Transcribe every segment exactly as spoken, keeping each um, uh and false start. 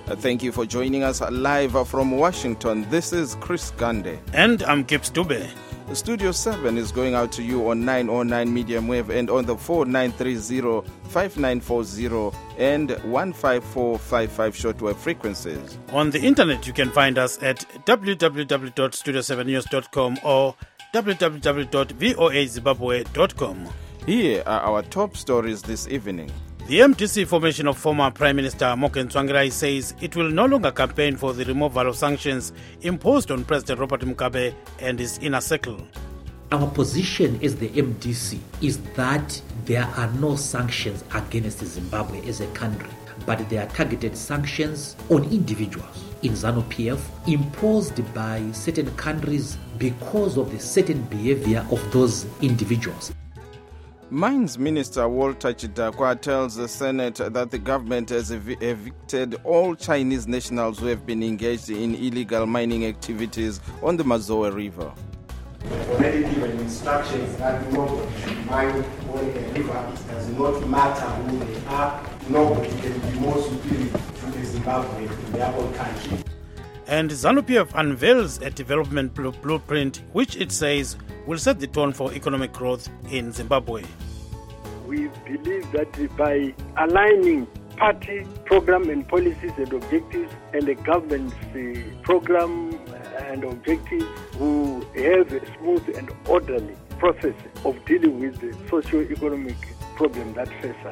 Uh, thank you for joining us live from Washington. This is Chris Gande. And I'm Gibbs Dube. Studio seven is going out to you on nine oh nine medium wave and on the four nine three zero, five nine four zero and one five four five five shortwave frequencies. On the internet, you can find us at w w w dot studio seven news dot com or w w w dot voa zimbabwe dot com. Here are our top stories this evening. The M D C formation of former Prime Minister Morgan Tsvangirai says it will no longer campaign for the removal of sanctions imposed on President Robert Mugabe and his inner circle. Our position as the M D C is that there are no sanctions against Zimbabwe as a country, but there are targeted sanctions on individuals in ZANU P F imposed by certain countries because of the certain behavior of those individuals. Mines Minister Walter Chidakwa tells the Senate that the government has ev- evicted all Chinese nationals who have been engaged in illegal mining activities on the Mazoe River. Already given instructions that nobody should mine on a river. It does not matter who they are. Nobody can be more superior to the Zimbabwe in their own country. And ZANU P F unveils a development bl- blueprint which it says will set the tone for economic growth in Zimbabwe. We believe that by aligning party program and policies and objectives and the government's uh, program and objectives, we have a smooth and orderly process of dealing with the socio-economic problem that faces us.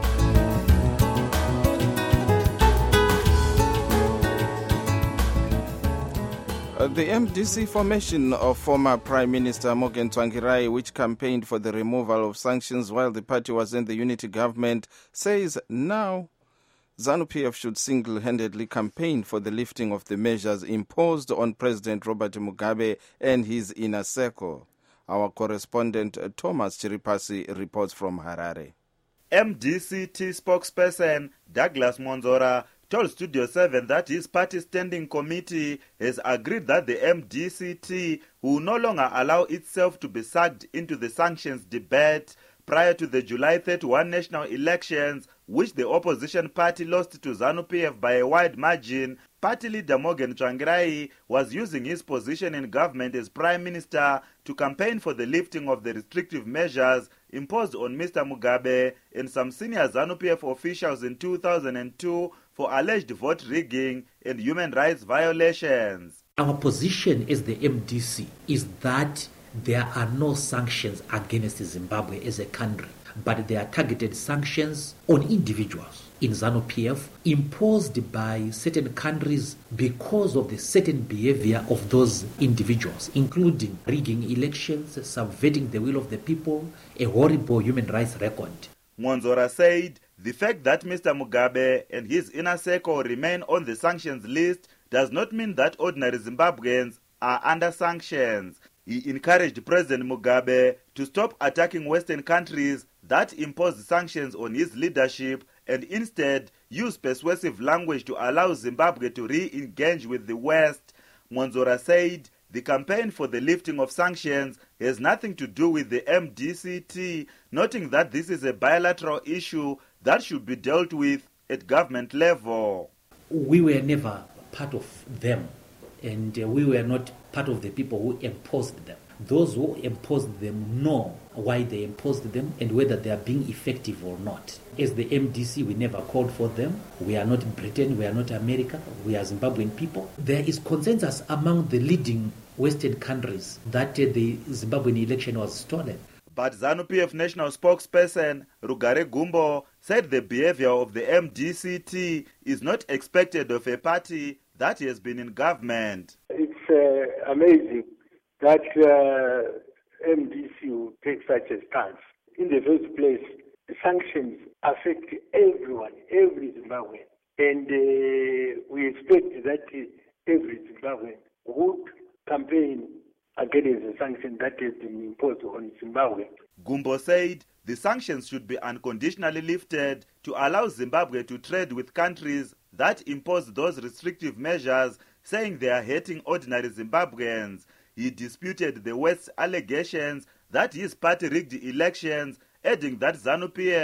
Uh, the M D C formation of former Prime Minister Morgan Tsvangirai, which campaigned for the removal of sanctions while the party was in the unity government, says now ZANU P F should single-handedly campaign for the lifting of the measures imposed on President Robert Mugabe and his inner circle. Our correspondent uh, Thomas Chiripasi reports from Harare. M D C T spokesperson Douglas Monzora told Studio seven that his party standing committee has agreed that the M D C T will no longer allow itself to be sucked into the sanctions debate prior to the July thirty-first national elections, which the opposition party lost to ZANU P F by a wide margin. Party leader Morgan Tsvangirai was using his position in government as Prime Minister to campaign for the lifting of the restrictive measures imposed on Mister Mugabe and some senior ZANU P F officials in two thousand two for alleged vote rigging and human rights violations. Our position as the M D C is that there are no sanctions against Zimbabwe as a country, but there are targeted sanctions on individuals in ZANU P F imposed by certain countries because of the certain behavior of those individuals, including rigging elections, subverting the will of the people, a horrible human rights record. Monzora said the fact that Mister Mugabe and his inner circle remain on the sanctions list does not mean that ordinary Zimbabweans are under sanctions. He encouraged President Mugabe to stop attacking Western countries that impose sanctions on his leadership and instead use persuasive language to allow Zimbabwe to re-engage with the West. Monzora said the campaign for the lifting of sanctions has nothing to do with the M D C T, noting that this is a bilateral issue that should be dealt with at government level. We were never part of them, and uh, we were not part of the people who imposed them. Those who imposed them know why they imposed them and whether they are being effective or not. As the M D C, we never called for them. We are not Britain, we are not America, we are Zimbabwean people. There is consensus among the leading Western countries that uh, the Zimbabwean election was stolen. But ZANU P F national spokesperson Rugare Gumbo said the behavior of the M D C T is not expected of a party that has been in government. It's uh, amazing that uh, M D C will take such a stance. In the first place, the sanctions affect everyone, every Zimbabwean. And uh, we expect that every Zimbabwean would campaign against the sanctions that have been imposed on Zimbabwe. Gumbo said the sanctions should be unconditionally lifted to allow Zimbabwe to trade with countries that impose those restrictive measures, saying they are hurting ordinary Zimbabweans. He disputed the West's allegations that his party rigged elections, adding that ZANU P F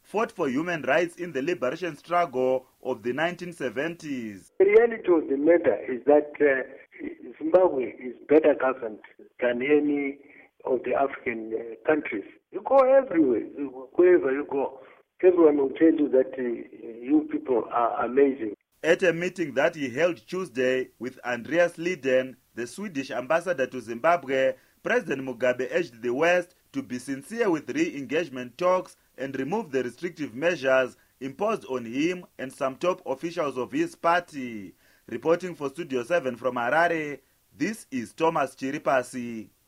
fought for human rights in the liberation struggle of the nineteen seventies. The reality of the matter is that uh, Zimbabwe is better governed than any of the African uh, countries. You go everywhere, wherever you go, everyone will tell you that uh, you people are amazing. At a meeting that he held Tuesday with Andreas Liden, the Swedish ambassador to Zimbabwe, President Mugabe urged the West to be sincere with re-engagement talks and remove the restrictive measures imposed on him and some top officials of his party. Reporting for Studio seven from Harare, this is Thomas Chiripasi.